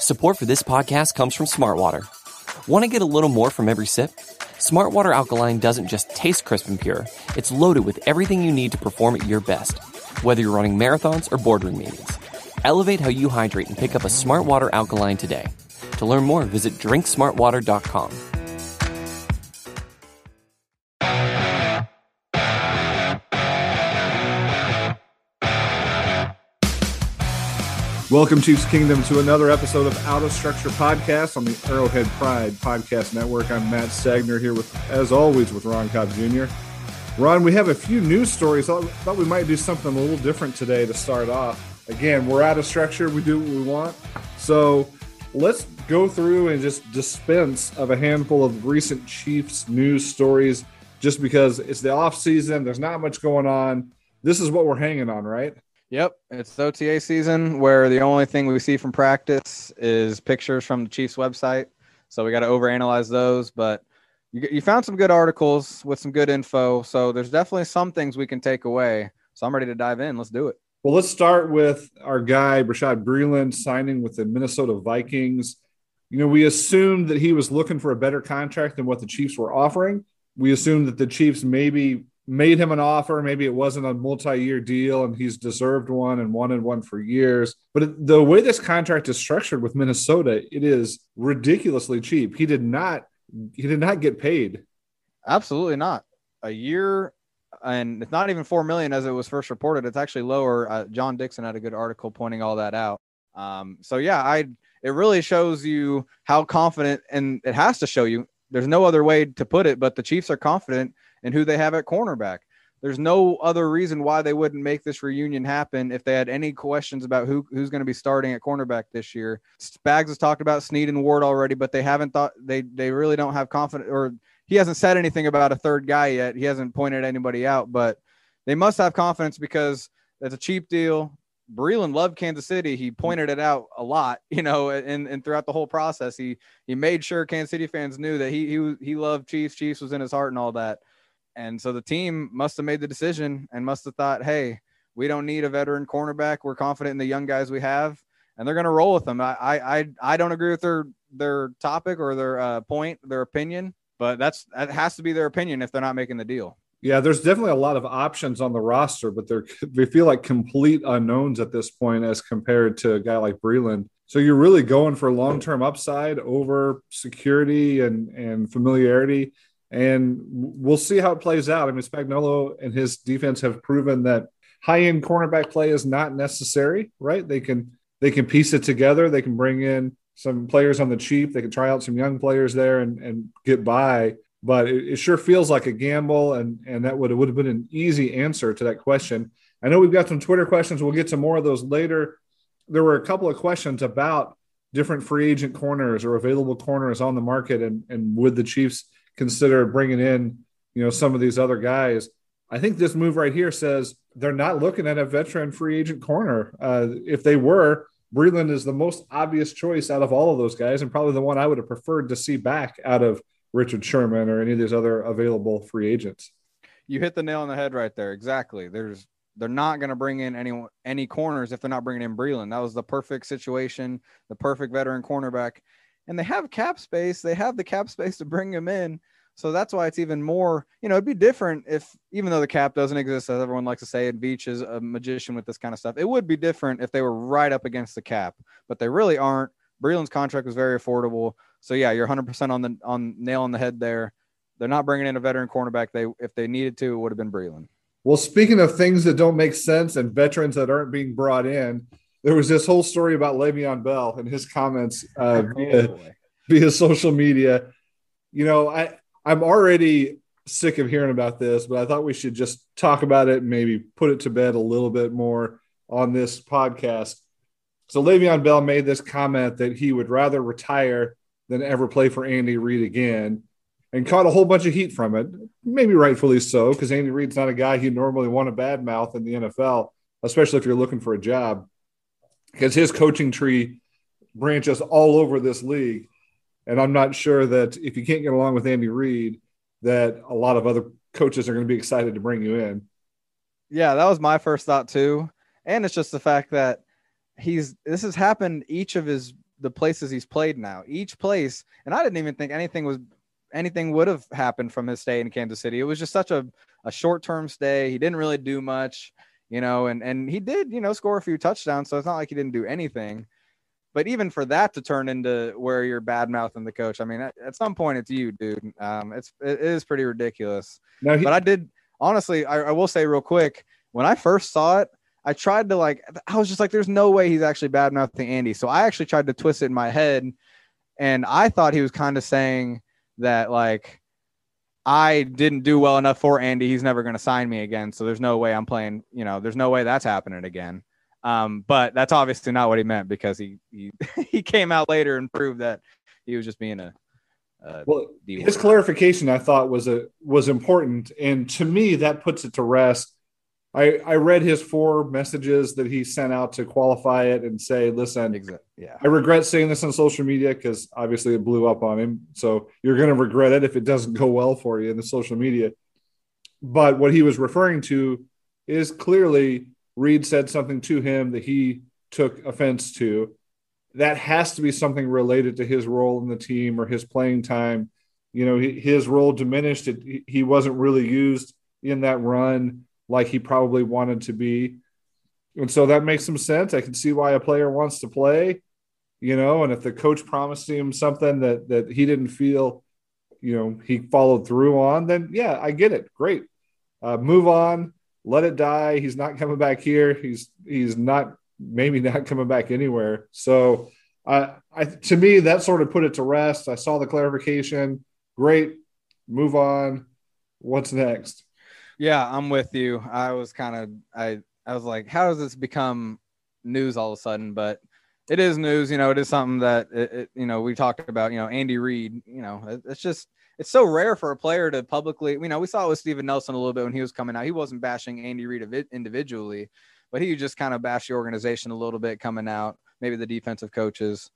Support for this podcast comes from Smartwater. Want to get a little more from every sip? Smartwater Alkaline doesn't just taste crisp and pure, it's loaded with everything you need to perform at your best, whether you're running marathons or boardroom meetings. Elevate how you hydrate and pick up a Smartwater Alkaline today. To learn more, visit drinksmartwater.com. Welcome, Chiefs Kingdom, to another episode of Out of Structure Podcast on the Arrowhead Pride Podcast Network. I'm Matt Stagner here, as always, with Ron Cobb Jr. Ron, we have a few news stories. I thought we might do something a little different today to start off. Again, we're out of structure. We do what we want. So let's go through and just dispense of a handful of recent Chiefs news stories just because it's the off season. There's not much going on. This is what we're hanging on, right? Yep, it's OTA season where the only thing we see from practice is pictures from the Chiefs website. So we got to overanalyze those. But you found some good articles with some good info. So there's definitely some things we can take away. So I'm ready to dive in. Let's do it. Well, let's start with our guy, Bashaud Breeland, signing with the Minnesota Vikings. You know, we assumed that he was looking for a better contract than what the Chiefs were offering. We assumed that the Chiefs maybe made him an offer. Maybe it wasn't a multi-year deal and he's deserved one and wanted one for years. But the way this contract is structured with Minnesota, it is ridiculously cheap. He did not get paid. Absolutely not. A year, and it's not even $4 million as it was first reported. It's actually lower. John Dixon had a good article pointing all that out. It really shows you how confident, and it has to show you, there's no other way to put it, but the Chiefs are confident in who they have at cornerback. There's no other reason why they wouldn't make this reunion happen if they had any questions about who's going to be starting at cornerback this year. Spags has talked about Snead and Ward already, but they haven't thought they really don't have confidence, or he hasn't said anything about a third guy yet. He hasn't pointed anybody out, but they must have confidence because it's a cheap deal. Breeland loved Kansas City. He pointed it out a lot, and throughout the whole process, he made sure Kansas City fans knew that he loved Chiefs. Chiefs was in his heart and all that. And so the team must have made the decision and must have thought, hey, we don't need a veteran cornerback. We're confident in the young guys we have, and they're going to roll with them. I don't agree with their topic or their point, their opinion, but that has to be their opinion if they're not making the deal. Yeah, there's definitely a lot of options on the roster, but they feel like complete unknowns at this point as compared to a guy like Breeland. So you're really going for long-term upside over security and familiarity. And we'll see how it plays out. I mean, Spagnuolo and his defense have proven that high-end cornerback play is not necessary, right? They can piece it together. They can bring in some players on the cheap. They can try out some young players there and get by. But it sure feels like a gamble, and that would have been an easy answer to that question. I know we've got some Twitter questions. We'll get to more of those later. There were a couple of questions about different free agent corners or available corners on the market, and would the Chiefs consider bringing in, some of these other guys. I think this move right here says they're not looking at a veteran free agent corner. If they were, Breeland is the most obvious choice out of all of those guys, and probably the one I would have preferred to see back out of Richard Sherman or any of these other available free agents. You hit the nail on the head right there. Exactly. They're not going to bring in any corners if they're not bringing in Breeland. That was the perfect situation, the perfect veteran cornerback. And they have cap space. They have the cap space to bring him in. So that's why it's even more, it'd be different if, even though the cap doesn't exist, as everyone likes to say, and Veach is a magician with this kind of stuff. It would be different if they were right up against the cap, but they really aren't. Breeland's contract was very affordable. So yeah, you're 100% on nail on the head there. They're not bringing in a veteran cornerback. If they needed to, it would have been Breeland. Well, speaking of things that don't make sense and veterans that aren't being brought in, there was this whole story about Le'Veon Bell and his comments via social media. I'm already sick of hearing about this, but I thought we should just talk about it and maybe put it to bed a little bit more on this podcast. So Le'Veon Bell made this comment that he would rather retire than ever play for Andy Reid again, and caught a whole bunch of heat from it, maybe rightfully so, because Andy Reid's not a guy you normally want to badmouth in the NFL, especially if you're looking for a job, because his coaching tree branches all over this league. And I'm not sure that if you can't get along with Andy Reid, that a lot of other coaches are going to be excited to bring you in. Yeah, that was my first thought too. And it's just the fact that this has happened each of his the places he's played now. Each place, and I didn't even think anything would have happened from his stay in Kansas City. It was just such a short-term stay. He didn't really do much, and he did, score a few touchdowns. So it's not like he didn't do anything. But even for that to turn into where you're bad mouthing the coach, I mean, at some point it's you, dude. It is pretty ridiculous. But I did, honestly, I will say real quick, when I first saw it, I tried to I was just like, there's no way he's actually bad mouthing Andy. So I actually tried to twist it in my head, and I thought he was kind of saying that I didn't do well enough for Andy. He's never going to sign me again. So there's no way I'm playing, there's no way that's happening again. But that's obviously not what he meant, because he he came out later and proved that he was just being his clarification, I thought, was important. And to me, that puts it to rest. I read his 4 messages that he sent out to qualify it and say, listen, I regret saying this on social media because obviously it blew up on him. So you're going to regret it if it doesn't go well for you in the social media. But what he was referring to is clearly Reed said something to him that he took offense to. That has to be something related to his role in the team or his playing time. His role diminished. He wasn't really used in that run like he probably wanted to be. And so that makes some sense. I can see why a player wants to play, and if the coach promised him something that he didn't feel, he followed through on, then yeah, I get it. Great. Move on, let it die. He's not coming back here. He's maybe not coming back anywhere. So to me, that sort of put it to rest. I saw the clarification. Great. Move on. What's next? Yeah, I'm with you. I was like, how does this become news all of a sudden? But it is news. It is something that we talked about. Andy Reid. It's so rare for a player to publicly. We saw it with Steven Nelson a little bit when he was coming out. He wasn't bashing Andy Reid individually, but he just kind of bashed the organization a little bit coming out. Maybe the defensive coaches.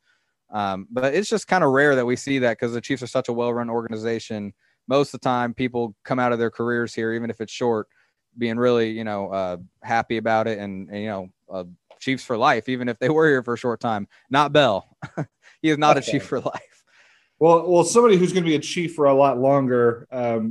But it's just kind of rare that we see that, because the Chiefs are such a well-run organization. Most of the time people come out of their careers here, even if it's short, being really, happy about it. And Chiefs for life, even if they were here for a short time. Not Bell. He is not a Chief for life. Well, somebody who's going to be a Chief for a lot longer,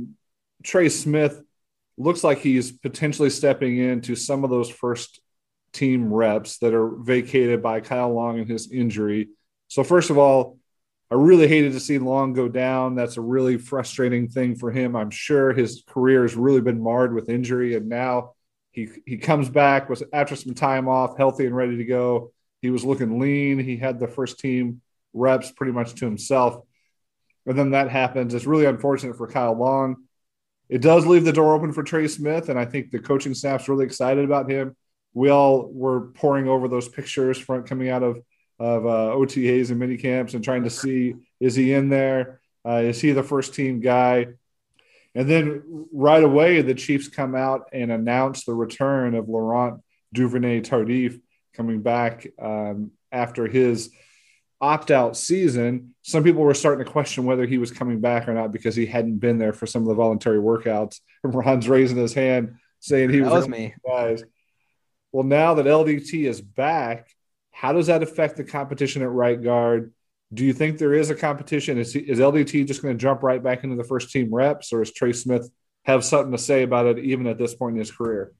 Trey Smith, looks like he's potentially stepping into some of those first team reps that are vacated by Kyle Long and his injury. So first of all, I really hated to see Long go down. That's a really frustrating thing for him. I'm sure his career has really been marred with injury, and now he comes back after some time off, healthy and ready to go. He was looking lean. He had the first team reps pretty much to himself. And then that happens. It's really unfortunate for Kyle Long. It does leave the door open for Trey Smith, and I think the coaching staff's really excited about him. We all were poring over those pictures coming out of OTAs and mini camps and trying to see, is he in there? Is he the first team guy? And then right away, the Chiefs come out and announce the return of Laurent Duvernay-Tardif coming back after his opt-out season. Some people were starting to question whether he was coming back or not because he hadn't been there for some of the voluntary workouts. And Ron's raising his hand saying he was me. Guys. Well, now that LDT is back, how does that affect the competition at right guard? Do you think there is a competition? Is LDT just going to jump right back into the first team reps, or does Trey Smith have something to say about it even at this point in his career?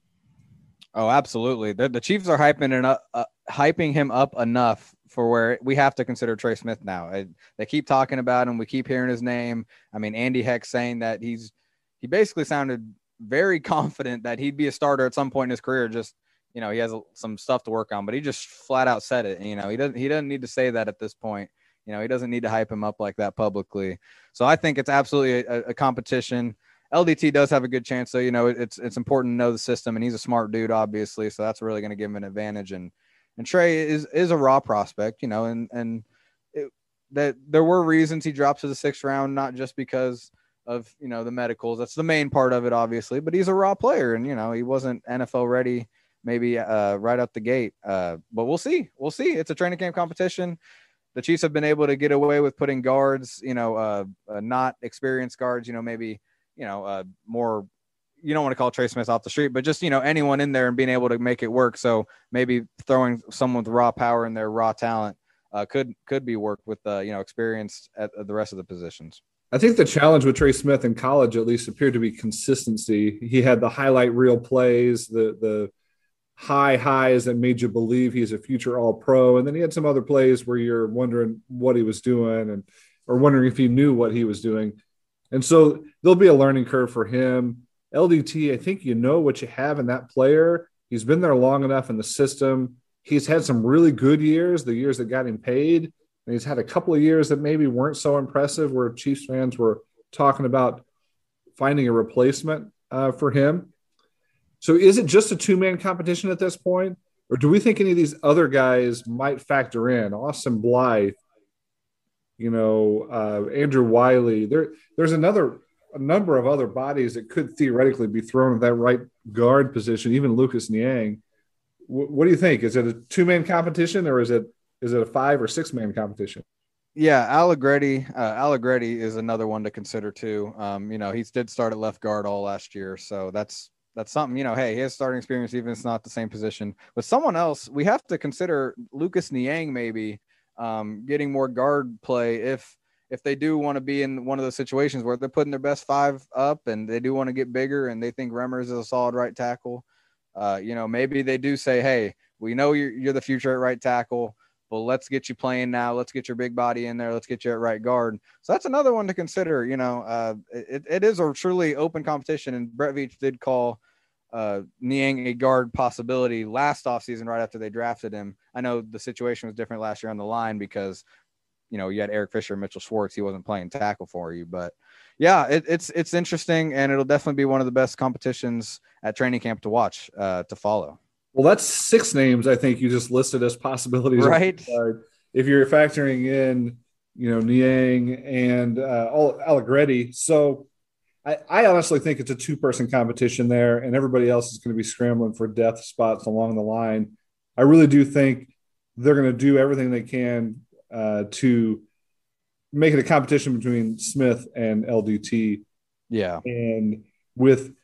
Oh, absolutely. The Chiefs are hyping him up enough for where we have to consider Trey Smith now. They keep talking about him. We keep hearing his name. I mean, Andy Heck saying that he basically sounded very confident that he'd be a starter at some point in his career. Just, he has some stuff to work on, but he just flat out said it. He doesn't need to say that at this point. He doesn't need to hype him up like that publicly. So I think it's absolutely a competition. LDT does have a good chance, so it's important to know the system, and he's a smart dude, obviously. So that's really going to give him an advantage. And Trey is a raw prospect, and that there were reasons he dropped to the 6th round, not just because of the medicals. That's the main part of it, obviously. But he's a raw player, and he wasn't NFL ready, maybe right out the gate. But we'll see. It's a training camp competition. The Chiefs have been able to get away with putting guards, not experienced guards, maybe. More, you don't want to call Trey Smith off the street, but just, anyone in there and being able to make it work. So maybe throwing someone with raw power and their raw talent could be worked with experienced at the rest of the positions. I think the challenge with Trey Smith in college at least appeared to be consistency. He had the highlight reel plays, the high highs that made you believe he's a future All-Pro, and then he had some other plays where you're wondering what he was doing or wondering if he knew what he was doing. And so there'll be a learning curve for him. LDT, I think you know what you have in that player. He's been there long enough in the system. He's had some really good years, the years that got him paid. And he's had a couple of years that maybe weren't so impressive where Chiefs fans were talking about finding a replacement for him. So is it just a two-man competition at this point? Or do we think any of these other guys might factor in? Austin Blythe, Andrew Wiley. There's a number of other bodies that could theoretically be thrown at that right guard position, even Lucas Niang. What do you think? Is it a two-man competition or is it a 5 or 6 man competition? Yeah, Allegretti is another one to consider too. He did start at left guard all last year, so that's something. Hey, he has starting experience, even if it's not the same position. But someone else we have to consider, Lucas Niang, maybe getting more guard play if they do want to be in one of those situations where they're putting their best 5 up and they do want to get bigger and they think Remmers is a solid right tackle. Maybe they do say, hey, we know you're the future at right tackle. Well, let's get you playing now. Let's get your big body in there. Let's get you at right guard. So that's another one to consider. It is a truly open competition. And Brett Veach did call Niang a guard possibility last offseason right after they drafted him. I know the situation was different last year on the line because, you had Eric Fisher and Mitchell Schwartz. He wasn't playing tackle for you. But, yeah, it's interesting, and it'll definitely be one of the best competitions at training camp to watch, to follow. Well, that's 6 names I think you just listed as possibilities. Right. If you're factoring in, Niang and Allegretti. So I honestly think it's a 2-person competition there, and everybody else is going to be scrambling for depth spots along the line. I really do think they're going to do everything they can to make it a competition between Smith and LDT. Yeah. And with,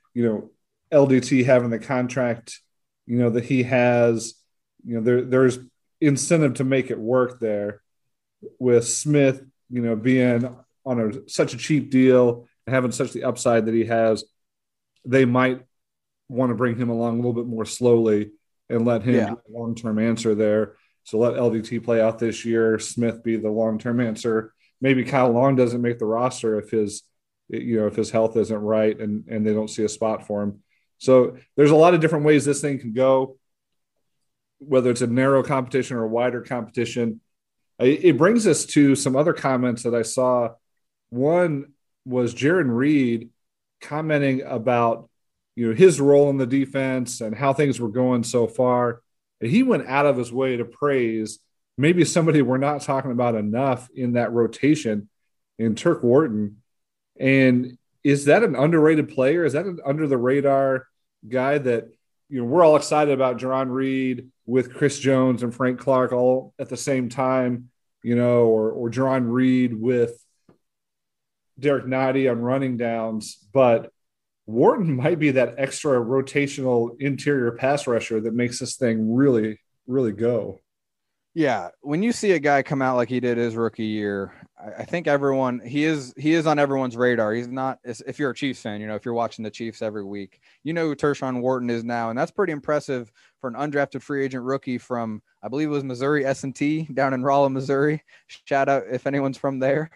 LDT having the contract that he has, there's incentive to make it work there. With Smith, being on such a cheap deal and having such the upside that he has, they might want to bring him along a little bit more slowly and let him be a long-term answer there. So let LDT play out this year, Smith be the long-term answer. Maybe Kyle Long doesn't make the roster if his health isn't right and they don't see a spot for him. So there's a lot of different ways this thing can go, whether it's a narrow competition or a wider competition. It brings us to some other comments that I saw. One was Jaron Reed commenting about, his role in the defense and how things were going so far. And he went out of his way to praise maybe somebody we're not talking about enough in that rotation in Turk Wharton. And is that an underrated player? Is that an under the radar guy that, we're all excited about Jaron Reed with Chris Jones and Frank Clark all at the same time, or Jaron Reed with Derek Noddy on running downs, but Wharton might be that extra rotational interior pass rusher that makes this thing really, really go. Yeah, when you see a guy come out like he did his rookie year, I think he is on everyone's radar. He's not, if you're a Chiefs fan, if you're watching the Chiefs every week, who Tershawn Wharton is now, and that's pretty impressive for an undrafted free agent rookie from, I believe it was Missouri S&T down in Rolla, Missouri. Shout out if anyone's from there.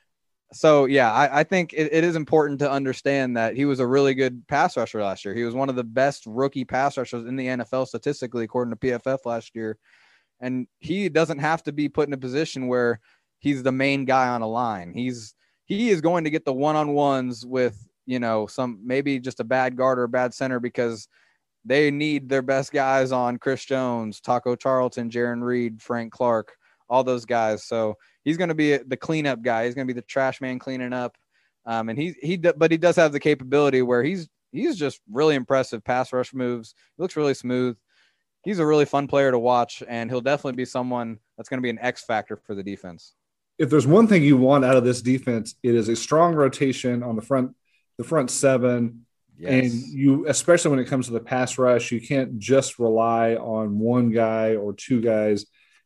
So, yeah, I think it is important to understand that he was a really good pass rusher last year. He was one of the best rookie pass rushers in the NFL statistically, according to PFF last year. And he doesn't have to be put in a position where he's the main guy on a line. He is going to get the one-on-ones with, some maybe just a bad guard or a bad center because they need their best guys on Chris Jones, Taco Charlton, Jaron Reed, Frank Clark, all those guys. So he's going to be the cleanup guy. He's going to be the trash man cleaning up. And but he does have the capability where he's just really impressive pass rush moves. He looks really smooth. He's a really fun player to watch, and he'll definitely be someone that's going to be an X factor for the defense. If there's one thing you want out of this defense, it is a strong rotation on the front 7. Yes. And you, especially when it comes to the pass rush, you can't just rely on one guy or 2 guys.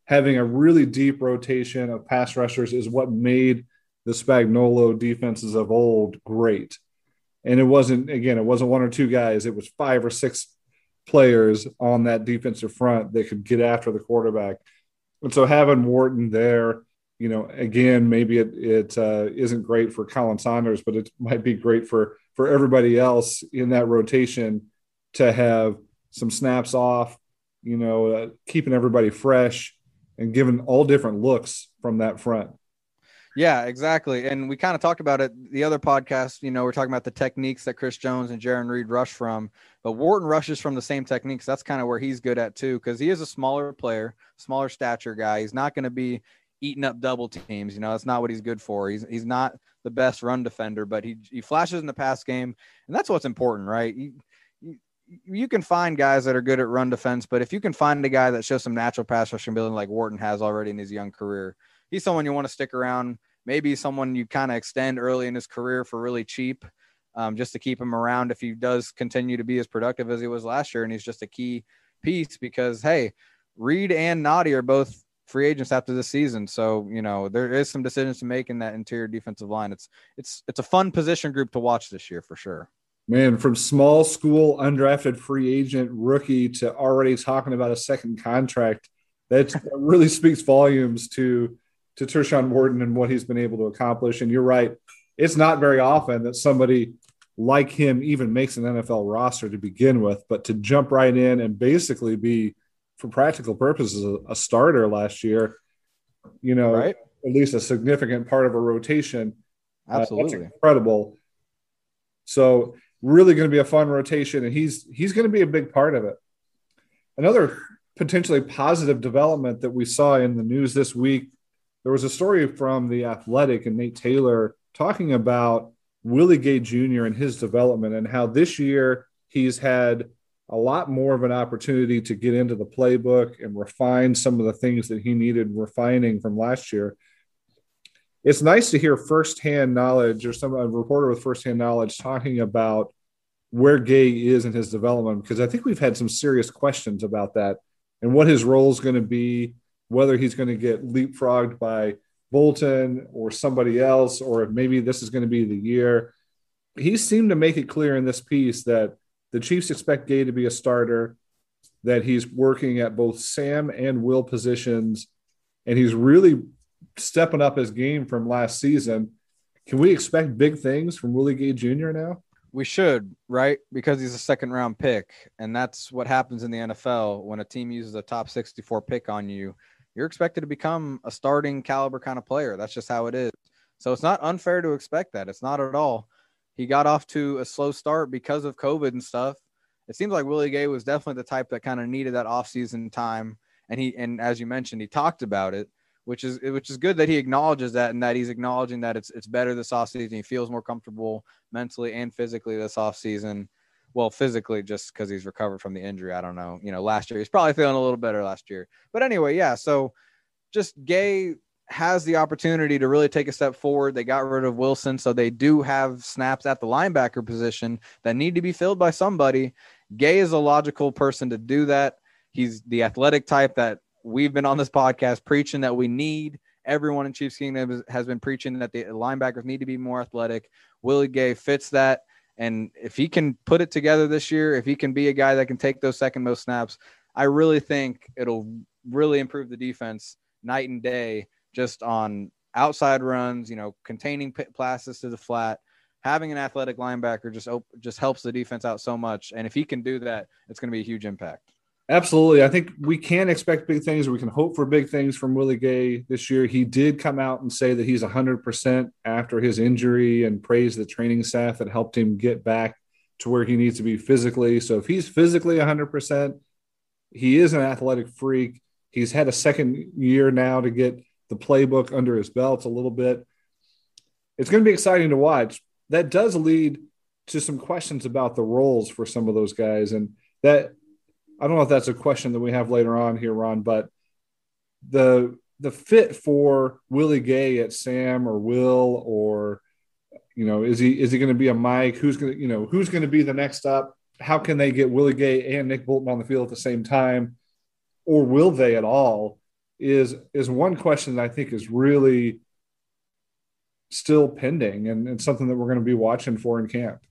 having a really deep rotation of pass rushers is what made the Spagnuolo defenses of old great. And it wasn't one or two guys. It was 5 or 6 players on that defensive front that could get after the quarterback. And so having Wharton there, again, maybe it isn't great for Colin Saunders, but it might be great for everybody else in that rotation to have some snaps off, keeping everybody fresh and giving all different looks from that front. Yeah, exactly. And we kind of talked about it the other podcast. We're talking about the techniques that Chris Jones and Jaron Reed rush from, but Wharton rushes from the same techniques. That's kind of where he's good at too, because he is a smaller player, smaller stature guy. He's not going to be eating up double teams. That's not what he's good for. He's not the best run defender, but he flashes in the pass game, and that's what's important, right? You can find guys that are good at run defense, but if you can find a guy that shows some natural pass rushing ability like Wharton has already in his young career, he's someone you want to stick around. Maybe someone you kind of extend early in his career for really cheap, just to keep him around if he does continue to be as productive as he was last year. And he's just a key piece because, hey, Reed and Noddy are both free agents after this season. So, there is some decisions to make in that interior defensive line. It's a fun position group to watch this year for sure. Man, from small school undrafted free agent rookie to already talking about a second contract, that really speaks volumes to Tershawn Wharton and what he's been able to accomplish. And you're right. It's not very often that somebody like him even makes an NFL roster to begin with, but to jump right in and basically be, for practical purposes, a starter last year, right? At least a significant part of a rotation. Absolutely. That's incredible. So really going to be a fun rotation, and he's going to be a big part of it. Another potentially positive development that we saw in the news this week, there was a story from The Athletic and Nate Taylor talking about Willie Gay Jr. and his development and how this year he's had a lot more of an opportunity to get into the playbook and refine some of the things that he needed refining from last year. It's nice to hear firsthand knowledge or a reporter with firsthand knowledge talking about where Gay is in his development, because I think we've had some serious questions about that and what his role is going to be, whether he's going to get leapfrogged by Bolton or somebody else, or if maybe this is going to be the year. He seemed to make it clear in this piece that the Chiefs expect Gay to be a starter, that he's working at both Sam and Will positions, and he's really stepping up his game from last season. Can we expect big things from Willie Gay Jr. now? We should, right? Because he's a second-round pick, and that's what happens in the NFL. When a team uses a top 64 pick on you, you're expected to become a starting caliber kind of player. That's just how it is. So it's not unfair to expect that. It's not at all. He got off to a slow start because of COVID and stuff. It seems like Willie Gay was definitely the type that kind of needed that offseason time. And as you mentioned, he talked about it, which is good that he acknowledges that, and that he's acknowledging that it's better this offseason. He feels more comfortable mentally and physically this offseason. Well, physically, just because he's recovered from the injury. I don't know. Last year, he's probably feeling a little better last year. But anyway, yeah. So just Gay has the opportunity to really take a step forward. They got rid of Wilson, so they do have snaps at the linebacker position that need to be filled by somebody. Gay is a logical person to do that. He's the athletic type that we've been on this podcast preaching that we need. Everyone in Chiefs Kingdom has been preaching that the linebackers need to be more athletic. Willie Gay fits that. And if he can put it together this year, if he can be a guy that can take those second most snaps, I really think it'll really improve the defense night and day, just on outside runs, containing passes to the flat. Having an athletic linebacker just helps the defense out so much. And if he can do that, it's going to be a huge impact. Absolutely. I think we can expect big things. We can hope for big things from Willie Gay this year. He did come out and say that he's 100% after his injury and praise the training staff that helped him get back to where he needs to be physically. So if he's physically 100%, he is an athletic freak. He's had a second year now to get the playbook under his belt a little bit. It's going to be exciting to watch. That does lead to some questions about the roles for some of those guys. And that, I don't know if that's a question that we have later on here, Ron, but the fit for Willie Gay at Sam or Will, or, is he going to be a Mike? Who's going to be the next up? How can they get Willie Gay and Nick Bolton on the field at the same time? Or will they at all? is one question that I think is really still pending and something that we're going to be watching for in camp.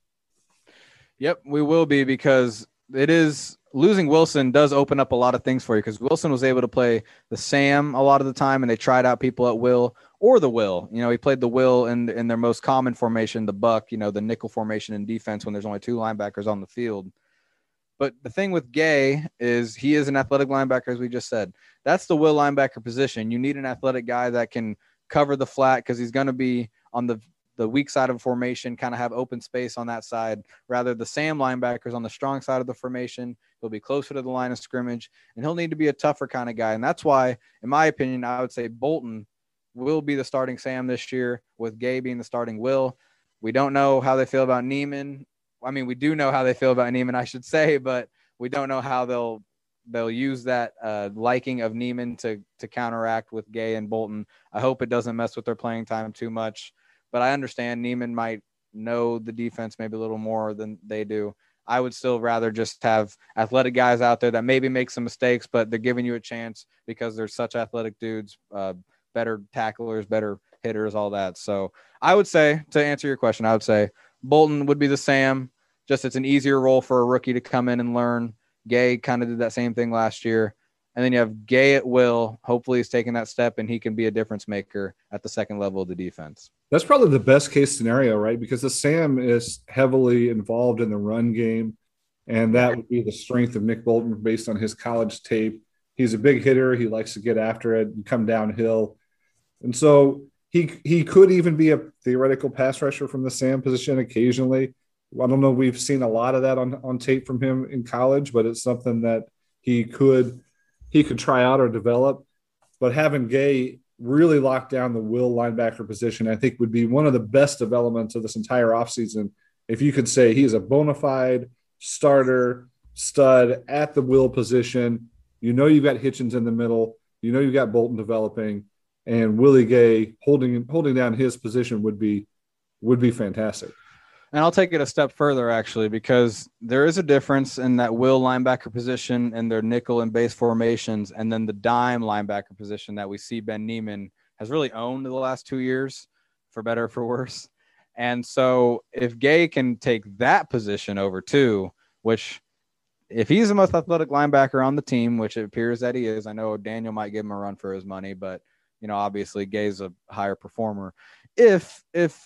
Yep, we will be, because it is losing Wilson does open up a lot of things for you, because Wilson was able to play the Sam a lot of the time, and they tried out people at will or the will. He played the will in their most common formation, the buck, the nickel formation in defense when there's only two linebackers on the field. But the thing with Gay is he is an athletic linebacker, as we just said. That's the will linebacker position. You need an athletic guy that can cover the flat, because he's going to be on the weak side of a formation, kind of have open space on that side. Rather, the Sam linebackers on the strong side of the formation, he'll be closer to the line of scrimmage, and he'll need to be a tougher kind of guy. And that's why, in my opinion, I would say Bolton will be the starting Sam this year, with Gay being the starting will. We don't know how they feel about Neiman. I mean, we do know how they feel about Neiman, I should say, but we don't know how they'll use that liking of Neiman to counteract with Gay and Bolton. I hope it doesn't mess with their playing time too much, but I understand Neiman might know the defense maybe a little more than they do. I would still rather just have athletic guys out there that maybe make some mistakes, but they're giving you a chance because they're such athletic dudes, better tacklers, better hitters, all that. So I would say, to answer your question, I would say Bolton would be the Sam. Just it's an easier role for a rookie to come in and learn. Gay kind of did that same thing last year. And then you have Gay at will. Hopefully he's taking that step and he can be a difference maker at the second level of the defense. That's probably the best case scenario, right? Because the Sam is heavily involved in the run game, and that would be the strength of Nick Bolton based on his college tape. He's a big hitter. He likes to get after it and come downhill. And so he could even be a theoretical pass rusher from the Sam position occasionally. I don't know. We've seen a lot of that on tape from him in college, but it's something that he could try out or develop. But having Gay really lock down the will linebacker position, I think would be one of the best developments of this entire offseason. If you could say he is a bona fide starter, stud at the will position, you've got Hitchens in the middle, you've got Bolton developing, and Willie Gay holding down his position would be fantastic. And I'll take it a step further, actually, because there is a difference in that will linebacker position and their nickel and base formations, and then the dime linebacker position that we see Ben Neiman has really owned the last 2 years, for better or for worse. And so if Gay can take that position over too, which if he's the most athletic linebacker on the team, which it appears that he is, I know Daniel might give him a run for his money, but obviously Gay's a higher performer. If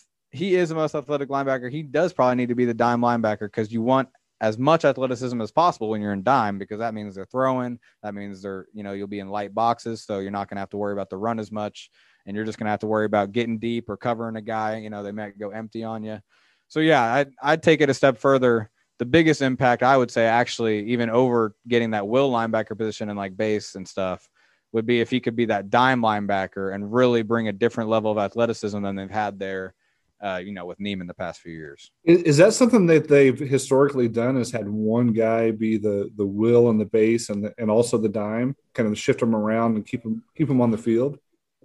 he is the most athletic linebacker, he does probably need to be the dime linebacker, because you want as much athleticism as possible when you're in dime, because that means they're throwing. That means they're, you'll be in light boxes. So you're not going to have to worry about the run as much. And you're just going to have to worry about getting deep or covering a guy. They might go empty on you. So yeah, I'd take it a step further. The biggest impact, I would say, actually, even over getting that will linebacker position and like base and stuff, would be if he could be that dime linebacker and really bring a different level of athleticism than they've had there. With Neiman the past few years. Is that something that they've historically done, is had one guy be the will and the base and also the dime, kind of shift them around and keep them on the field?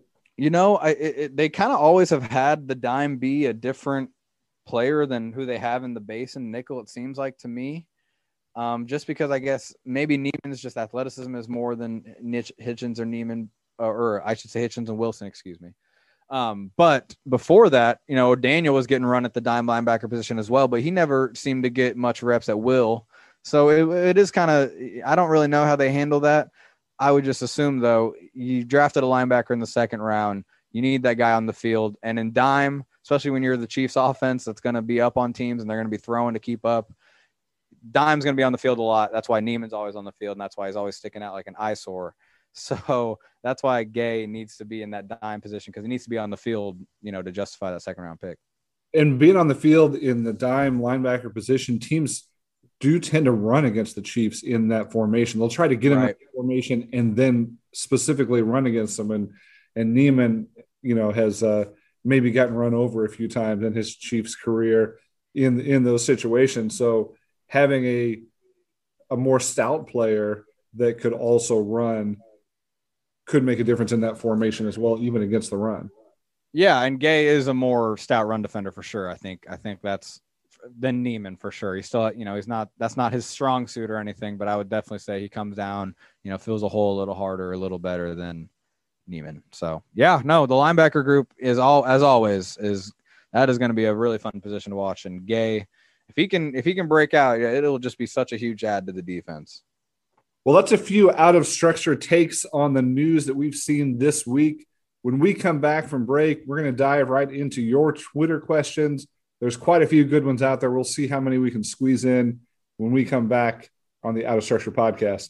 They kind of always have had the dime be a different player than who they have in the base and nickel, it seems like to me. Just because I guess maybe Neiman's just athleticism is more than Hitchens or Neiman, or I should say Hitchens and Wilson, excuse me. But before that, Daniel was getting run at the dime linebacker position as well, but he never seemed to get much reps at will. So it is kind of, I don't really know how they handle that. I would just assume, though, you drafted a linebacker in the second round, you need that guy on the field. And in dime, especially when you're the Chiefs offense that's going to be up on teams and they're going to be throwing to keep up, dime's going to be on the field a lot. That's why Neiman's always on the field, and that's why he's always sticking out like an eyesore. So that's why Gay needs to be in that dime position, because he needs to be on the field, to justify that second round pick. And being on the field in the dime linebacker position, teams do tend to run against the Chiefs in that formation. They'll try to get him in that formation and then specifically run against them. And Neiman, has maybe gotten run over a few times in his Chiefs career in those situations. So having a more stout player that could also run could make a difference in that formation as well, even against the run. Yeah, and Gay is a more stout run defender for sure. I think that's than Neiman for sure. He's still, that's not his strong suit or anything, but I would definitely say he comes down, fills a hole a little harder, a little better than Neiman. So yeah, no, the linebacker group is as always that is going to be a really fun position to watch. And Gay, if he can break out, it'll just be such a huge add to the defense. Well, that's a few out of structure takes on the news that we've seen this week. When we come back from break, we're going to dive right into your Twitter questions. There's quite a few good ones out there. We'll see how many we can squeeze in when we come back on the Out of Structure podcast.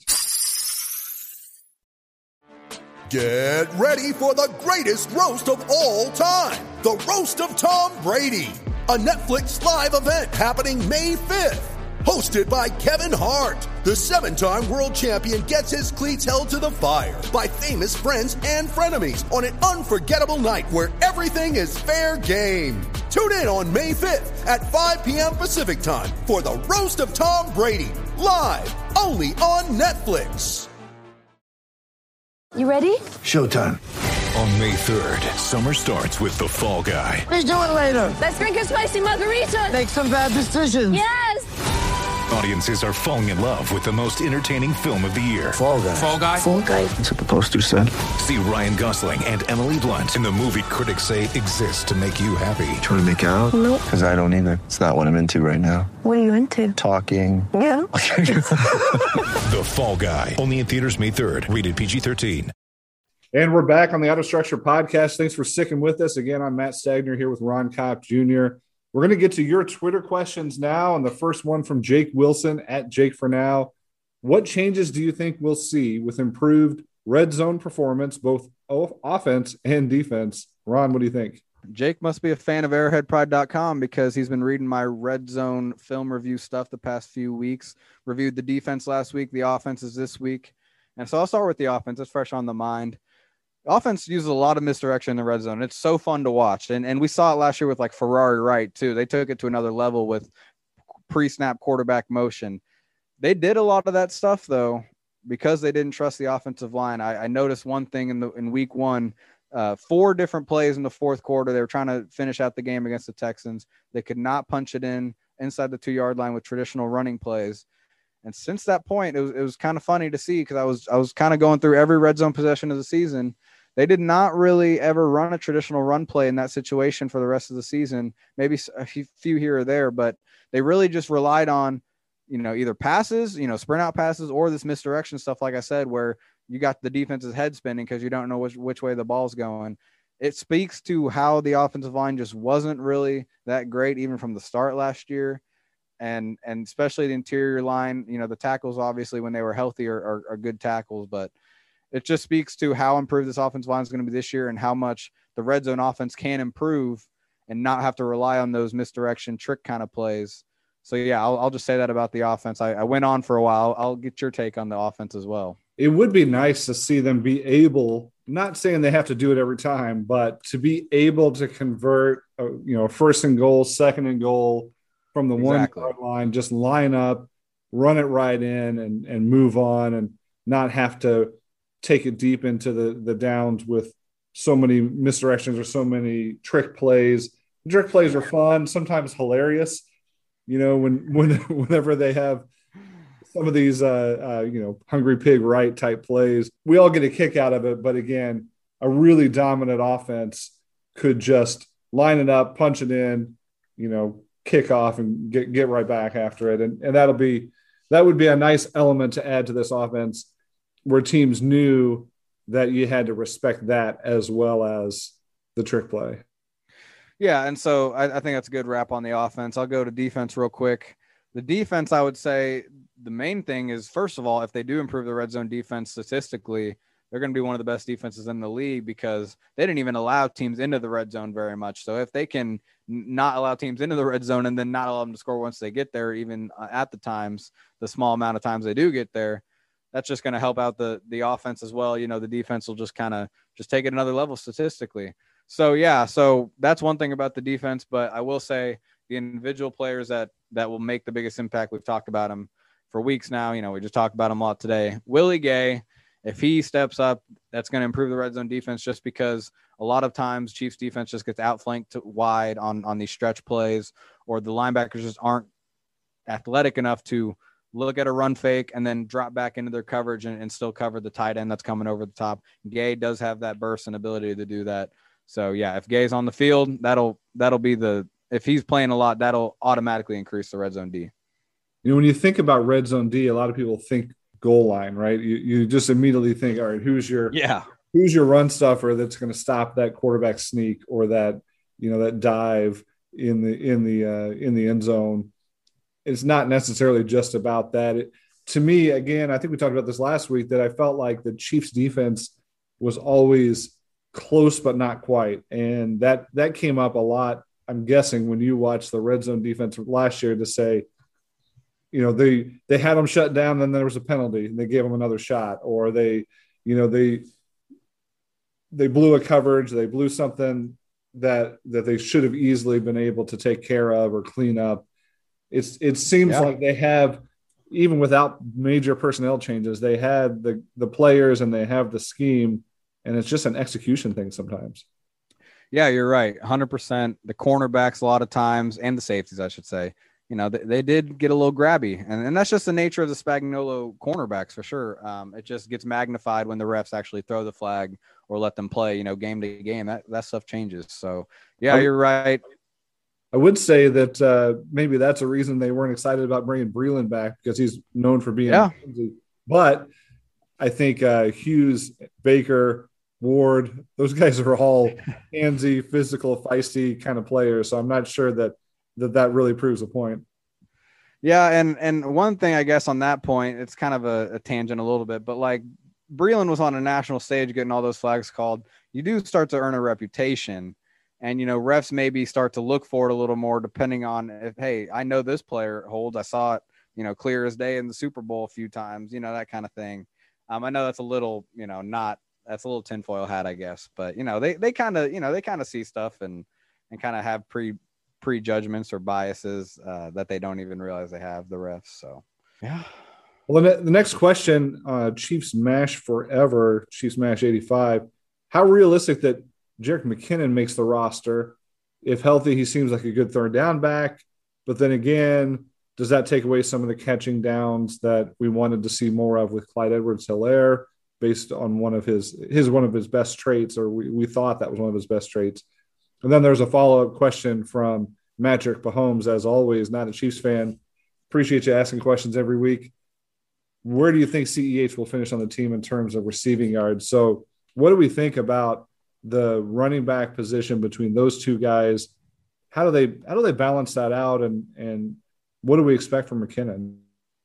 Get ready for the greatest roast of all time, the Roast of Tom Brady, a Netflix live event happening May 5th. Hosted by Kevin Hart, the 7-time world champion gets his cleats held to the fire by famous friends and frenemies on an unforgettable night where everything is fair game. Tune in on May 5th at 5 p.m. Pacific time for the Roast of Tom Brady, live only on Netflix. You ready? Showtime. On May 3rd, summer starts with The Fall Guy. Let's do it later. Let's drink a spicy margarita. Make some bad decisions. Yes. Audiences are falling in love with the most entertaining film of the year. Fall Guy. Fall Guy? Fall Guy. That's what the poster said. See Ryan Gosling and Emily Blunt in the movie critics say exists to make you happy. Trying to make it out? Nope. Because I don't either. It's not what I'm into right now. What are you into? Talking. Yeah. The Fall Guy. Only in theaters May 3rd. Rated PG-13. And we're back on the Out of Structure podcast. Thanks for sticking with us. Again, I'm Matt Stagner here with Ron Kopp Jr. We're going to get to your Twitter questions now. And the first one from Jake Wilson at Jake for Now. What changes do you think we'll see with improved red zone performance, both offense and defense? Ron, what do you think? Jake must be a fan of arrowheadpride.com because he's been reading my red zone film review stuff the past few weeks. Reviewed the defense last week, the offenses this week. And so I'll start with the offense. It's fresh on the mind. Offense uses a lot of misdirection in the red zone. It's so fun to watch. And we saw it last year with like Ferrari Wright too. They took it to another level with pre-snap quarterback motion. They did a lot of that stuff though, because they didn't trust the offensive line. I noticed one thing in week one, 4 different plays in the fourth quarter. They were trying to finish out the game against the Texans. They could not punch it in inside the 2-yard line with traditional running plays. And since that point, it was kind of funny to see because I was kind of going through every red zone possession of the season. They did not really ever run a traditional run play in that situation for the rest of the season, maybe a few here or there, but they really just relied on, either passes, sprint out passes or this misdirection stuff, like I said, where you got the defense's head spinning because you don't know which way the ball's going. It speaks to how the offensive line just wasn't really that great, even from the start last year. And especially the interior line, the tackles, obviously, when they were healthy are good tackles, but it just speaks to how improved this offensive line is going to be this year and how much the red zone offense can improve and not have to rely on those misdirection trick kind of plays. So, yeah, I'll just say that about the offense. I went on for a while. I'll get your take on the offense as well. It would be nice to see them be able, not saying they have to do it every time, but to be able to convert, first and goal, second and goal from the 1-yard line, just line up, run it right in and move on and not have to take it deep into the downs with so many misdirections or so many trick plays. Trick plays are fun, sometimes hilarious. Whenever they have some of these, hungry pig right type plays, we all get a kick out of it. But again, a really dominant offense could just line it up, punch it in, kick off and get right back after it. And that would be a nice element to add to this offense, where teams knew that you had to respect that as well as the trick play. Yeah, and so I think that's a good wrap on the offense. I'll go to defense real quick. The defense, I would say the main thing is, first of all, if they do improve the red zone defense statistically, they're going to be one of the best defenses in the league because they didn't even allow teams into the red zone very much. So if they can not allow teams into the red zone and then not allow them to score once they get there, even at the small amount of times they do get there, that's just going to help out the offense as well. The defense will just kind of take it another level statistically. So, yeah, so that's one thing about the defense. But I will say the individual players that will make the biggest impact, we've talked about them for weeks now. We just talked about them a lot today. Willie Gay, if he steps up, that's going to improve the red zone defense just because a lot of times Chiefs defense just gets outflanked wide on these stretch plays, or the linebackers just aren't athletic enough to look at a run fake, and then drop back into their coverage and still cover the tight end that's coming over the top. Gay does have that burst and ability to do that. So yeah, if Gay's on the field, that'll be if he's playing a lot, that'll automatically increase the red zone D. When you think about red zone D, a lot of people think goal line, right? You just immediately think, all right, who's your run stuffer that's going to stop that quarterback sneak or that that dive in the end zone. It's not necessarily just about that. To me, again, I think we talked about this last week, that I felt like the Chiefs defense was always close but not quite, and that came up a lot. I'm guessing when you watched the red zone defense last year, to say, they had them shut down, then there was a penalty and they gave them another shot, or they blew a coverage, they blew something that they should have easily been able to take care of or clean up. It seems like they have, even without major personnel changes, they had the players and they have the scheme, and it's just an execution thing sometimes. Yeah, you're right. 100%. The cornerbacks a lot of times, and the safeties, I should say, they did get a little grabby, and that's just the nature of the Spagnuolo cornerbacks for sure. It just gets magnified when the refs actually throw the flag or let them play, game to game. That stuff changes. So yeah, you're right. I would say that maybe that's a reason they weren't excited about bringing Breeland back, because he's known for being handsy. But I think Hughes, Baker, Ward, those guys are all handsy, physical, feisty kind of players. So I'm not sure that really proves a point. Yeah, and one thing I guess on that point, it's kind of a tangent a little bit, but like Breeland was on a national stage getting all those flags called. You do start to earn a reputation. And, refs maybe start to look for it a little more, depending on if, hey, I know this player holds. I saw it, clear as day in the Super Bowl a few times, that kind of thing. I know that's a little, that's a little tinfoil hat, I guess. But, they kind of see stuff and kind of have prejudgments or biases that they don't even realize they have, the refs. So, yeah. Well, the next question, Chiefs Mash Forever, Chiefs Mash 85. How realistic that Jerick McKinnon makes the roster? If healthy, he seems like a good third down back. But then again, does that take away some of the catching downs that we wanted to see more of with Clyde Edwards-Helaire, based on one of his best traits, or we thought that was one of his best traits? And then there's a follow-up question from Patrick Mahomes, as always, not a Chiefs fan. Appreciate you asking questions every week. Where do you think CEH will finish on the team in terms of receiving yards? So what do we think about the running back position between those two guys? How do they balance that out, and what do we expect from McKinnon?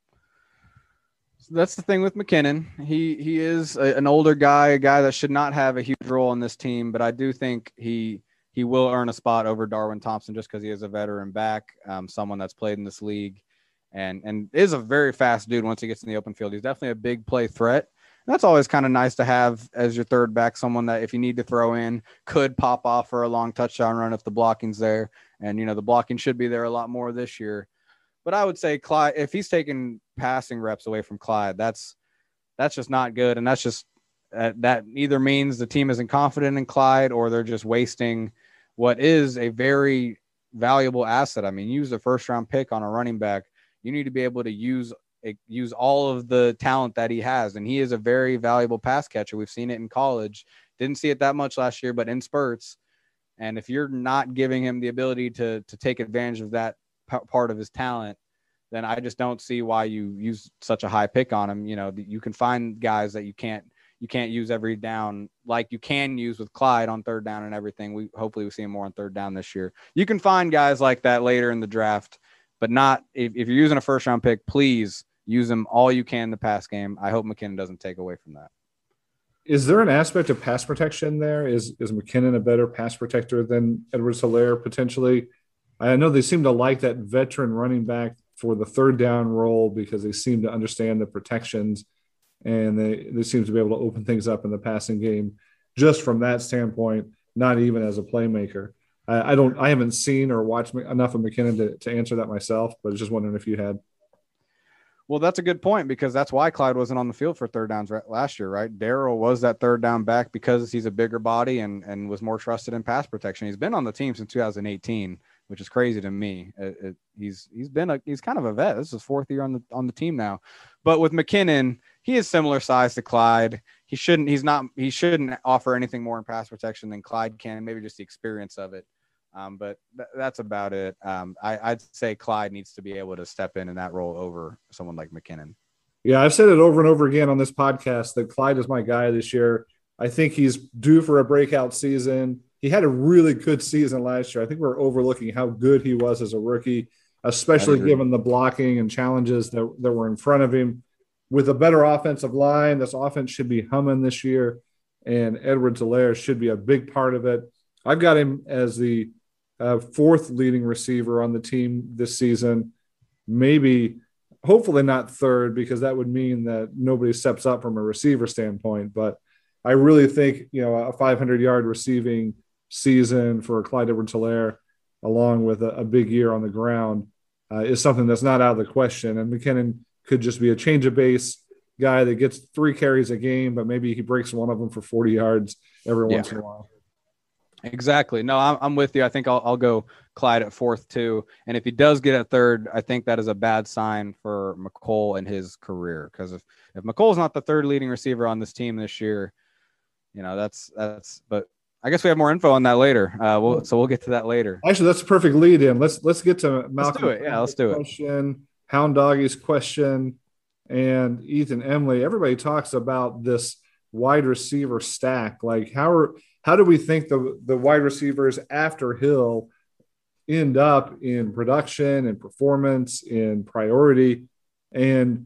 So that's the thing with McKinnon. He is an older guy, a guy that should not have a huge role in this team, but I do think he will earn a spot over Darwin Thompson just because he is a veteran back, someone that's played in this league, and is a very fast dude once he gets in the open field. He's definitely a big play threat. That's always kind of nice to have as your third back, someone that if you need to throw in could pop off for a long touchdown run if the blocking's there. And, the blocking should be there a lot more this year. But I would say Clyde, if he's taking passing reps away from Clyde, that's just not good. And that's just that either means the team isn't confident in Clyde, or they're just wasting what is a very valuable asset. I mean, use a first-round pick on a running back. You need to be able to use all of the talent that he has. And he is a very valuable pass catcher. We've seen it in college. Didn't see it that much last year, but in spurts. And if you're not giving him the ability to take advantage of that part of his talent, then I just don't see why you use such a high pick on him. You can find guys that you can't use every down like you can use with Clyde on third down and everything. Hopefully we see him more on third down this year. You can find guys like that later in the draft, but not if you're using a first round pick, please use them all you can in the pass game. I hope McKinnon doesn't take away from that. Is there an aspect of pass protection there? Is McKinnon a better pass protector than Edwards-Helaire potentially? I know they seem to like that veteran running back for the third down role because they seem to understand the protections, and they seem to be able to open things up in the passing game just from that standpoint, not even as a playmaker. I haven't seen or watched enough of McKinnon to answer that myself, but I was just wondering if you had. Well, that's a good point, because that's why Clyde wasn't on the field for third downs last year, right? Darrell was that third down back because he's a bigger body and was more trusted in pass protection. He's been on the team since 2018, which is crazy to me. He's kind of a vet. This is his 4th year on the team now. But with McKinnon, he is similar size to Clyde. He shouldn't offer anything more in pass protection than Clyde can, maybe just the experience of it. But that's about it. I'd say Clyde needs to be able to step in that role over someone like McKinnon. Yeah, I've said it over and over again on this podcast that Clyde is my guy this year. I think he's due for a breakout season. He had a really good season last year. I think we're overlooking how good he was as a rookie, especially given the blocking and challenges that were in front of him. With a better offensive line, this offense should be humming this year, and Edwards-Helaire should be a big part of it. I've got him as the 4th leading receiver on the team this season, hopefully not 3rd, because that would mean that nobody steps up from a receiver standpoint. But I really think, a 500-yard receiving season for Clyde Edwards-Helaire, along with a big year on the ground, is something that's not out of the question. And McKinnon could just be a change of base guy that gets 3 carries a game, but maybe he breaks one of them for 40 yards every once in a while. Exactly. No, I'm with you. I think I'll go Clyde at 4th too. And if he does get at 3rd, I think that is a bad sign for Mecole and his career. Because if Mecole's not the 3rd leading receiver on this team this year, that's. But I guess we have more info on that later. We'll get to that later. Actually, that's a perfect lead in. Let's get to Malcolm. Let's do it. Yeah, let's do it. Question, Hound Doggy's question, and Ethan Emily. Everybody talks about this wide receiver stack. Like how do we think the wide receivers after Hill end up in production and performance and priority? And,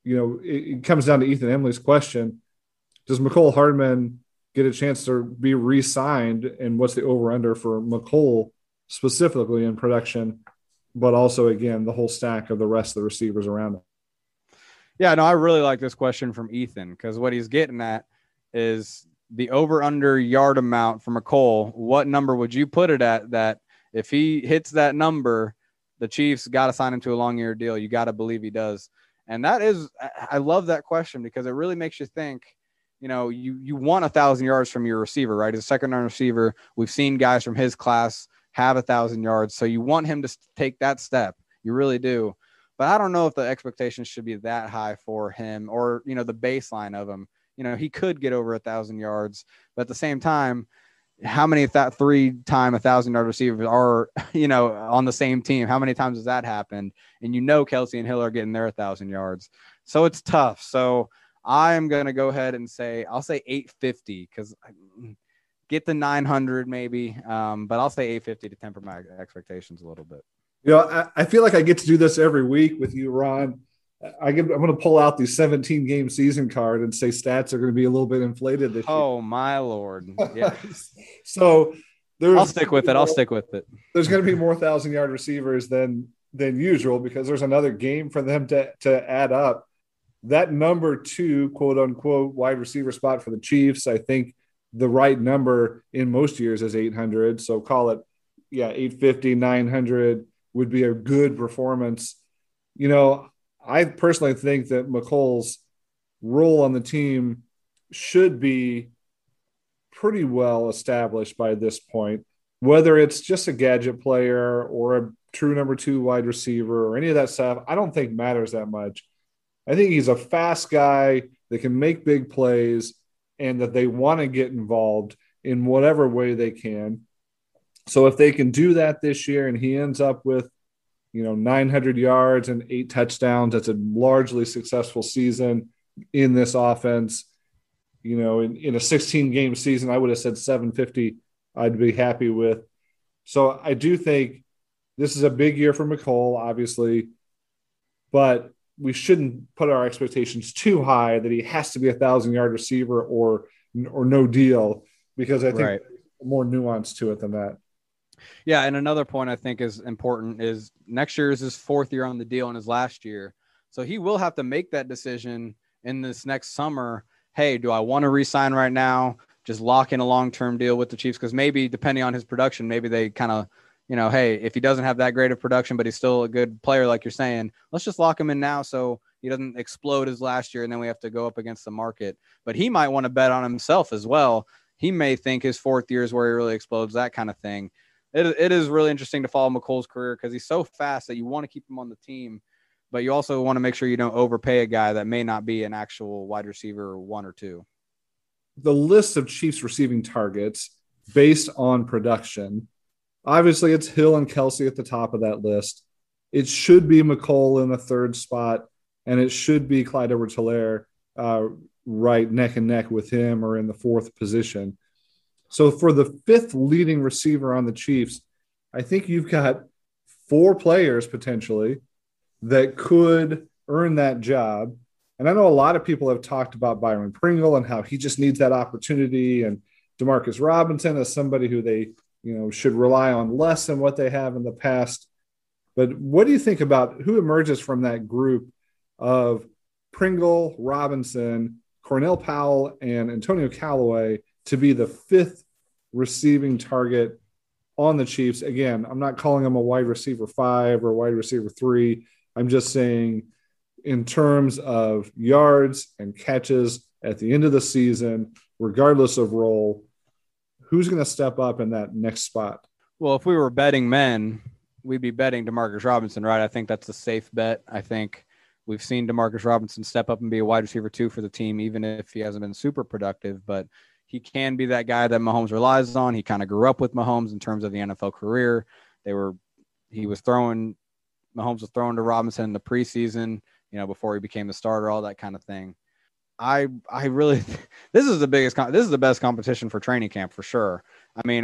it comes down to Ethan Emily's question. Does Mecole Hardman get a chance to be re-signed? And what's the over-under for Mecole specifically in production, but also, again, the whole stack of the rest of the receivers around him? Yeah, no, I really like this question from Ethan, because what he's getting at is the over-under yard amount for Mecole. What number would you put it at that if he hits that number, the Chiefs got to sign him to a long-year deal? You got to believe he does. And I love that question, because it really makes you think, you want 1,000 yards from your receiver, right? As a second-round receiver, we've seen guys from his class have 1,000 yards. So you want him to take that step. You really do. But I don't know if the expectations should be that high for him, or, the baseline of him. He could get over 1,000 yards, but at the same time, how many of that 3-time 1,000-yard receivers are, on the same team? How many times has that happened? And Kelsey and Hill are getting their 1,000 yards. So it's tough. So I'm going to go ahead and I'll say 850, because get the 900 maybe. But I'll say 850 to temper my expectations a little bit. I feel like I get to do this every week with you, Ron. I'm going to pull out the 17-game season card and say stats are going to be a little bit inflated this year. Oh, my Lord. Yeah. So I'll stick with it. There's going to be more 1,000-yard receivers than usual, because there's another game for them to add up. That number 2, quote unquote, wide receiver spot for the Chiefs, I think the right number in most years is 800. So call it, 850, 900 would be a good performance. I personally think that Mecole's role on the team should be pretty well established by this point, whether it's just a gadget player or a true number 2 wide receiver or any of that stuff. I don't think matters that much. I think he's a fast guy that can make big plays, and that they want to get involved in whatever way they can. So if they can do that this year and he ends up with 900 yards and 8 touchdowns, that's a largely successful season in this offense. In a 16-game season, I would have said 750 I'd be happy with. So I do think this is a big year for Mecole, obviously, but we shouldn't put our expectations too high that he has to be 1,000-yard receiver or no deal, because I think there's more nuance to it than that. Yeah, and another point I think is important is next year is his 4th year on the deal and his last year. So he will have to make that decision in this next summer. Hey, do I want to re-sign right now? Just lock in a long-term deal with the Chiefs? Because maybe depending on his production, maybe they kind of, hey, if he doesn't have that great of production, but he's still a good player, like you're saying, let's just lock him in now so he doesn't explode as last year, and then we have to go up against the market. But he might want to bet on himself as well. He may think his 4th year is where he really explodes, that kind of thing. it is really interesting to follow McColl's career because he's so fast that you want to keep him on the team, but you also want to make sure you don't overpay a guy that may not be an actual wide receiver 1 or 2. The list of Chiefs receiving targets based on production, obviously it's Hill and Kelsey at the top of that list. It should be McColl in the 3rd spot, and it should be Clyde Edwards-Helaire right neck and neck with him or in the 4th position. So for the 5th leading receiver on the Chiefs, I think you've got 4 players potentially that could earn that job. And I know a lot of people have talked about Byron Pringle and how he just needs that opportunity, and Demarcus Robinson as somebody who they, should rely on less than what they have in the past. But what do you think about who emerges from that group of Pringle, Robinson, Cornell Powell, and Antonio Callaway to be the 5th receiving target on the Chiefs? Again, I'm not calling him a wide receiver 5 or wide receiver 3. I'm just saying in terms of yards and catches at the end of the season, regardless of role, who's going to step up in that next spot? Well, if we were betting men, we'd be betting Demarcus Robinson, right? I think that's a safe bet. I think we've seen Demarcus Robinson step up and be a wide receiver 2 for the team, even if he hasn't been super productive, but he can be that guy that Mahomes relies on. He kind of grew up with Mahomes in terms of the NFL career. Mahomes was throwing to Robinson in the preseason, before he became the starter, all that kind of thing. I really, this is the best competition for training camp for sure. I mean,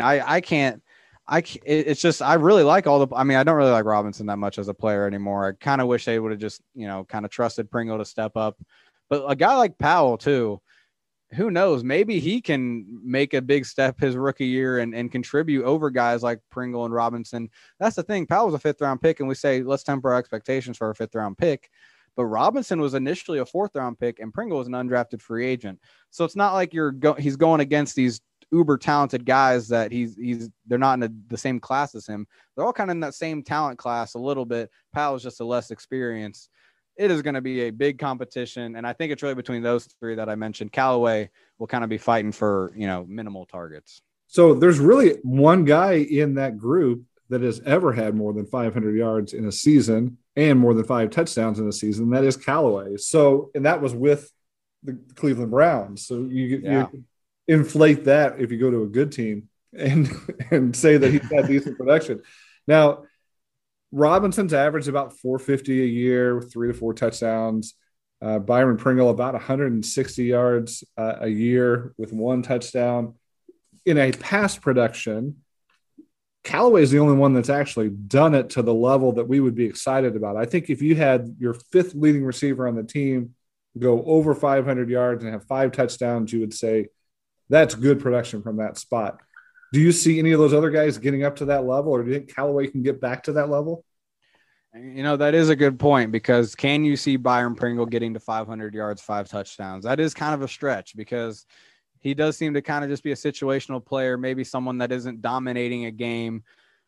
it's just, I really like I don't really like Robinson that much as a player anymore. I kind of wish they would have just, kind of trusted Pringle to step up, but a guy like Powell too, who knows, maybe he can make a big step his rookie year and contribute over guys like Pringle and Robinson. That's the thing. Powell was a 5th round pick, and we say, let's temper our expectations for a 5th round pick. But Robinson was initially a 4th round pick, and Pringle was an undrafted free agent. So it's not like he's going against these uber talented guys that they're not in the same class as him. They're all kind of in that same talent class a little bit. Powell's just a less experienced. It is going to be a big competition, and I think it's really between those 3 that I mentioned. Callaway will kind of be fighting for, minimal targets. So there's really one guy in that group that has ever had more than 500 yards in a season and more than 5 touchdowns in a season. That is Callaway. So, and that was with the Cleveland Browns. So you inflate that if you go to a good team and say that he's had decent production. Now, Robinson's averaged about 450 a year, 3 to 4 touchdowns. Byron Pringle about 160 yards a year with 1 touchdown. In a pass production, Callaway is the only one that's actually done it to the level that we would be excited about. I think if you had your 5th leading receiver on the team go over 500 yards and have 5 touchdowns, you would say that's good production from that spot. Do you see any of those other guys getting up to that level, or do you think Callaway can get back to that level? That is a good point, because can you see Byron Pringle getting to 500 yards, 5 touchdowns? That is kind of a stretch, because he does seem to kind of just be a situational player, maybe someone that isn't dominating a game,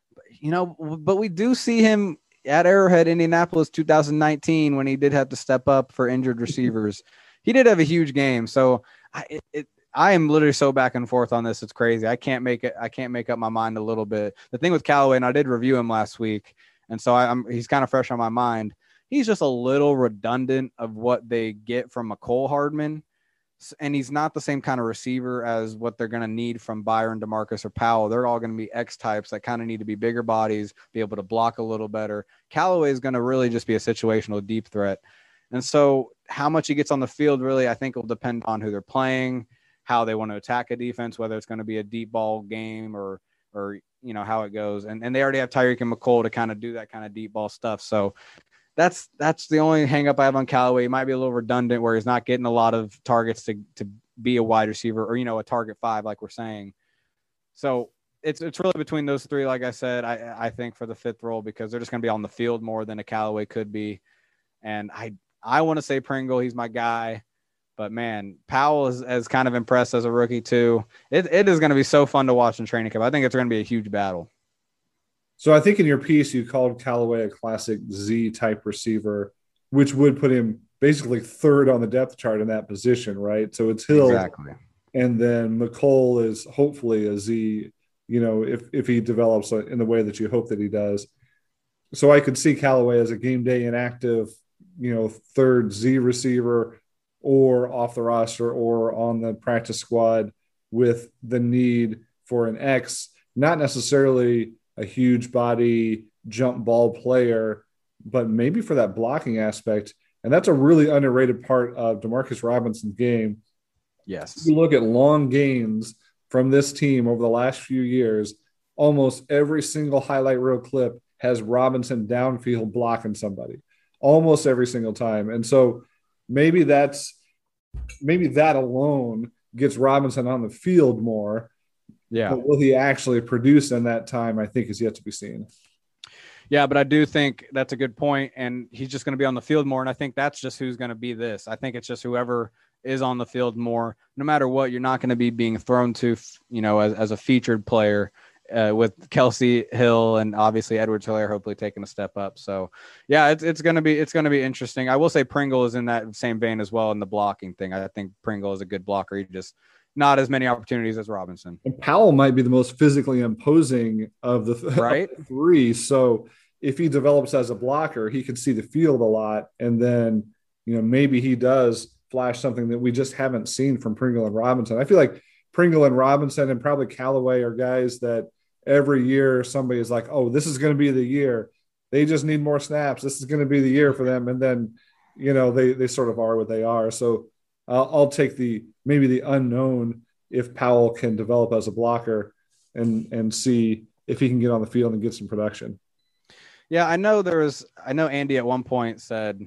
but we do see him at Arrowhead, Indianapolis, 2019, when he did have to step up for injured receivers. He did have a huge game. So I am literally so back and forth on this. It's crazy. I can't make up my mind a little bit. The thing with Callaway, and I did review him last week, and so he's kind of fresh on my mind. He's just a little redundant of what they get from Mecole Hardman. And he's not the same kind of receiver as what they're going to need from Byron, DeMarcus, or Powell. They're all going to be X types that kind of need to be bigger bodies, be able to block a little better. Callaway is going to really just be a situational deep threat. And so how much he gets on the field, really, I think will depend on who they're playing, how they want to attack a defense, whether it's going to be a deep ball game or how it goes. And they already have Tyreek and McColl to kind of do that kind of deep ball stuff. So that's the only hang up I have on Callaway. He might be a little redundant where he's not getting a lot of targets to be a wide receiver or, a target 5, like we're saying. So it's really between those 3, like I said, I think for the 5th role, because they're just going to be on the field more than a Callaway could be. And I want to say Pringle, he's my guy. But, man, Powell is kind of impressed as a rookie too. It is going to be so fun to watch in training camp. I think it's going to be a huge battle. So I think in your piece you called Callaway a classic Z-type receiver, which would put him basically 3rd on the depth chart in that position, right? So it's Hill, exactly, and then McColl is hopefully a Z if he develops in the way that you hope that he does. So I could see Callaway as a game day inactive, third Z receiver, or off the roster or on the practice squad with the need for an X, not necessarily a huge body jump ball player, but maybe for that blocking aspect. And that's a really underrated part of Demarcus Robinson's game. Yes. If you look at long gains from this team over the last few years, almost every single highlight reel clip has Robinson downfield blocking somebody almost every single time. And so maybe that alone gets Robinson on the field more. Yeah. But will he actually produce in that time, I think, is yet to be seen. Yeah, but I do think that's a good point, and he's just going to be on the field more, and I think that's just who's going to be this. I think it's just whoever is on the field more. No matter what, you're not going to be being thrown to, as a featured player with Kelsey Hill and obviously Edwards-Helaire hopefully taking a step up. So, yeah, it's going to be interesting. I will say Pringle is in that same vein as well in the blocking thing. I think Pringle is a good blocker. He just not as many opportunities as Robinson. And Powell might be the most physically imposing of the three. So if he develops as a blocker, he could see the field a lot. And then, maybe he does flash something that we just haven't seen from Pringle and Robinson. I feel like Pringle and Robinson and probably Callaway are guys that every year somebody is like, oh, this is going to be the year. They just need more snaps. This is going to be the year for them. And then, they sort of are what they are. So I'll take maybe the unknown if Powell can develop as a blocker and see if he can get on the field and get some production. Yeah, I know Andy at one point said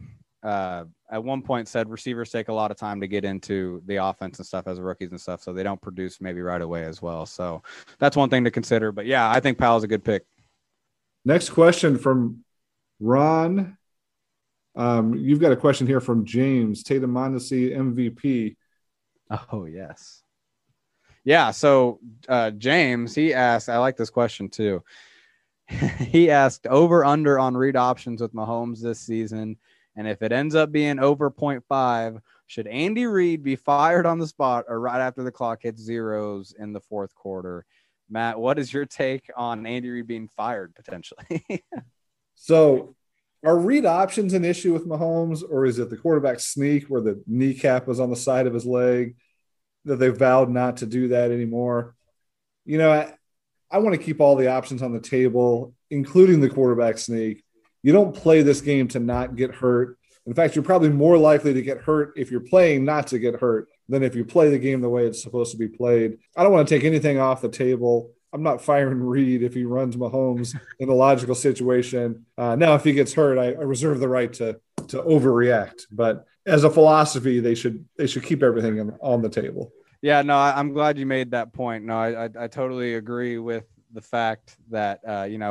receivers take a lot of time to get into the offense and stuff as rookies and stuff, so they don't produce maybe right away as well. So that's one thing to consider. But yeah, I think Powell's a good pick. Next question from Ron. You've got a question here from James. Tatum Mondesi MVP. Oh, yes. Yeah, so James, he asked, I like this question too. He asked over under on read options with Mahomes this season. And if it ends up being over 0.5, should Andy Reid be fired on the spot or right after the clock hits zeros in the fourth quarter? Matt, what is your take on Andy Reid being fired potentially? So are read options an issue with Mahomes, or is it the quarterback sneak where the kneecap was on the side of his leg that they vowed not to do that anymore? I want to keep all the options on the table, including the quarterback sneak. You don't play this game to not get hurt. In fact, you're probably more likely to get hurt if you're playing not to get hurt than if you play the game the way it's supposed to be played. I don't want to take anything off the table. I'm not firing Reid if he runs Mahomes in a logical situation. Now, if he gets hurt, I reserve the right to overreact. But as a philosophy, they should keep everything on the table. Yeah, no, I'm glad you made that point. No, I totally agree with the fact that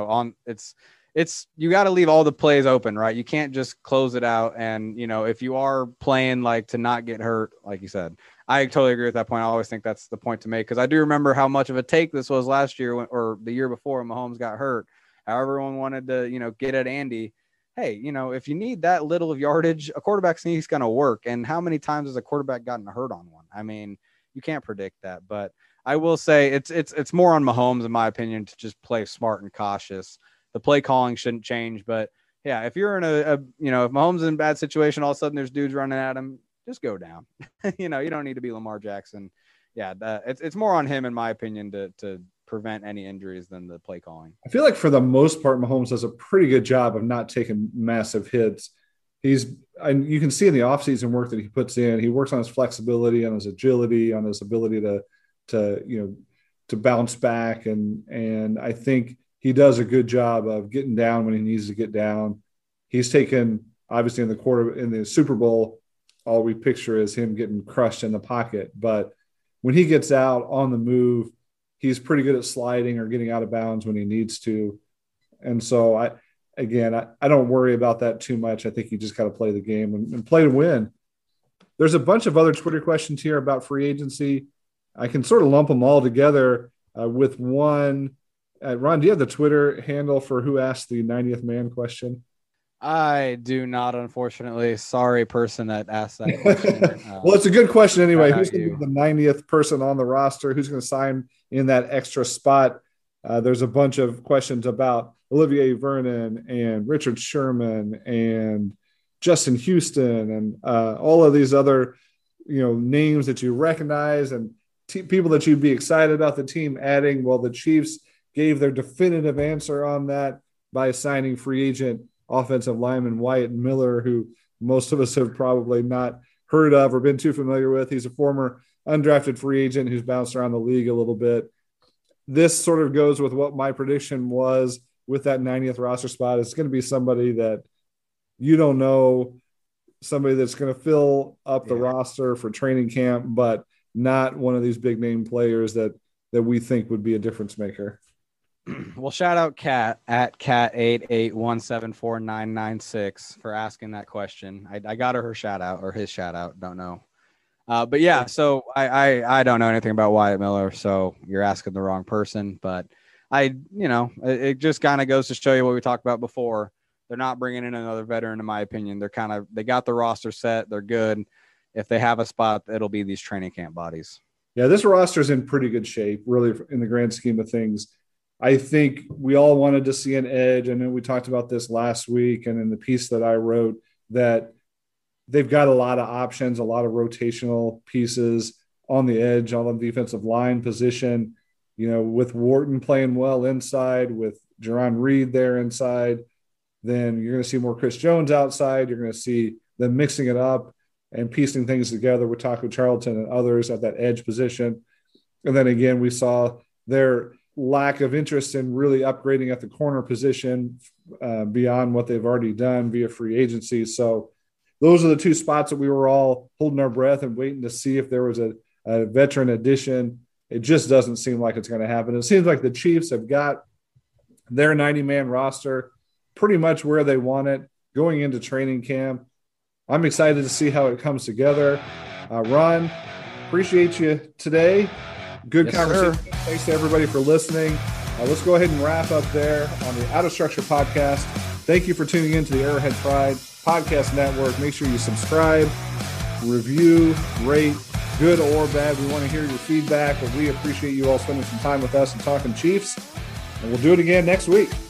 it's you got to leave all the plays open, right? You can't just close it out. And if you are playing like to not get hurt, like you said, I totally agree with that point. I always think that's the point to make, because I do remember how much of a take this was last year or the year before when Mahomes got hurt. How everyone wanted to get at Andy. Hey, if you need that little of yardage, a quarterback sneak's going to work. And how many times has a quarterback gotten hurt on one? I mean, you can't predict that, but I will say it's more on Mahomes, in my opinion, to just play smart and cautious. The play calling shouldn't change, but yeah, if you're in if Mahomes is in a bad situation, all of a sudden there's dudes running at him, just go down. You don't need to be Lamar Jackson. Yeah, it's more on him, in my opinion, to prevent any injuries than the play calling. I feel like for the most part, Mahomes does a pretty good job of not taking massive hits. And you can see in the offseason work that he puts in, he works on his flexibility, on his agility, on his ability to bounce back. And I think he does a good job of getting down when he needs to get down. He's taken, obviously, in the Super Bowl, all we picture is him getting crushed in the pocket. But when he gets out on the move, he's pretty good at sliding or getting out of bounds when he needs to. And so I don't worry about that too much. I think you just got to play the game and play to win. There's a bunch of other Twitter questions here about free agency. I can sort of lump them all together with one. Ron, do you have the Twitter handle for who asked the 90th man question? I do not, unfortunately. Sorry, person that asked that question. Well, it's a good question anyway. Who's going to be the 90th person on the roster? Who's going to sign in that extra spot? There's a bunch of questions about Olivier Vernon and Richard Sherman and Justin Houston and all of these other, names that you recognize and people that you'd be excited about the team adding. Well, the Chiefs gave their definitive answer on that by signing free agent offensive lineman Wyatt Miller, who most of us have probably not heard of or been too familiar with. He's a former undrafted free agent who's bounced around the league a little bit. This sort of goes with what my prediction was with that 90th roster spot. It's going to be somebody that you don't know, somebody that's going to fill up the roster for training camp, but not one of these big name players that we think would be a difference maker. Well, shout out Kat at Kat881749996 for asking that question. I got her shout out or his shout out. Don't know. But yeah, so I don't know anything about Wyatt Miller, so you're asking the wrong person, but it just kind of goes to show you what we talked about before. They're not bringing in another veteran, in my opinion. They got the roster set. They're good. If they have a spot, it'll be these training camp bodies. Yeah, this roster is in pretty good shape, really, in the grand scheme of things. I think we all wanted to see an edge. I know we talked about this last week and in the piece that I wrote that they've got a lot of options, a lot of rotational pieces on the edge, on the defensive line position, with Wharton playing well inside, with Jerron Reed there inside. Then you're going to see more Chris Jones outside. You're going to see them mixing it up and piecing things together with Taco Charlton and others at that edge position. And then again, we saw their lack of interest in really upgrading at the corner position beyond what they've already done via free agency. So those are the two spots that we were all holding our breath and waiting to see if there was a veteran addition. It just doesn't seem like it's going to happen. It seems like the Chiefs have got their 90-man roster pretty much where they want it going into training camp. I'm excited to see how it comes together. Ron, appreciate you today. Good conversation. Sir. Thanks to everybody for listening. Let's go ahead and wrap up there on the Out of Structure podcast. Thank you for tuning in to the Arrowhead Pride Podcast Network. Make sure you subscribe, review, rate, good or bad. We want to hear your feedback, but we appreciate you all spending some time with us and talking Chiefs. And we'll do it again next week.